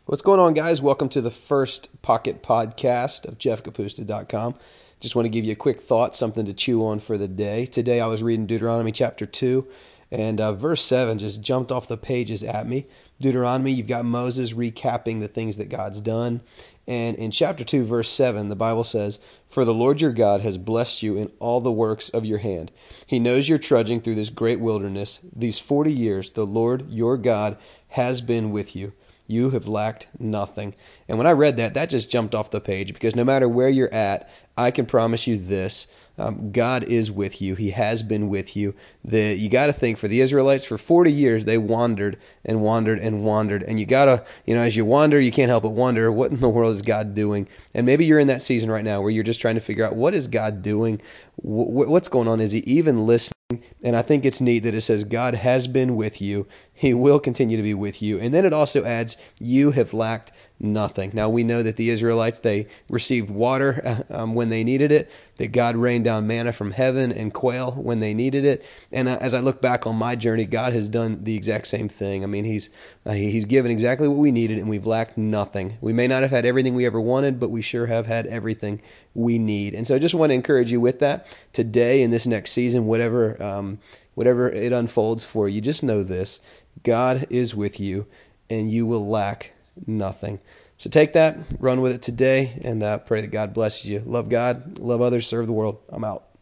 What's going on, guys? Welcome to the first Pocket Podcast of JeffCapusta.com. Just want to give you a quick thought, something to chew on for the day. Today I was reading Deuteronomy chapter 2, and verse 7 just jumped off the pages at me. Deuteronomy, you've got Moses recapping the things that God's done. And in chapter 2, verse 7, the Bible says, "For the Lord your God has blessed you in all the works of your hand. He knows you're trudging through this great wilderness. These 40 years, the Lord your God has been with you. You have lacked nothing." And when I read that, that just jumped off the page, because no matter where you're at, I can promise you this. God is with you. He has been with you. You got to think, for the Israelites, for 40 years, they wandered and wandered and wandered. And you got to, as you wander, you can't help but wonder, what in the world is God doing? And maybe you're in that season right now where you're just trying to figure out, what is God doing? What's going on? Is he even listening? And I think it's neat that it says God has been with you. He will continue to be with you. And then it also adds, you have lacked nothing. Now we know that the Israelites, they received water when they needed it, that God rained down manna from heaven and quail when they needed it. And as I look back on my journey, God has done the exact same thing. I mean, He's given exactly what we needed, and we've lacked nothing. We may not have had everything we ever wanted, but we sure have had everything we need. And so I just want to encourage you with that today, in this next season, whatever it unfolds for you, just know this: God is with you, and you will lack nothing. So take that, run with it today, and pray that God blesses you. Love God, love others, serve the world. I'm out.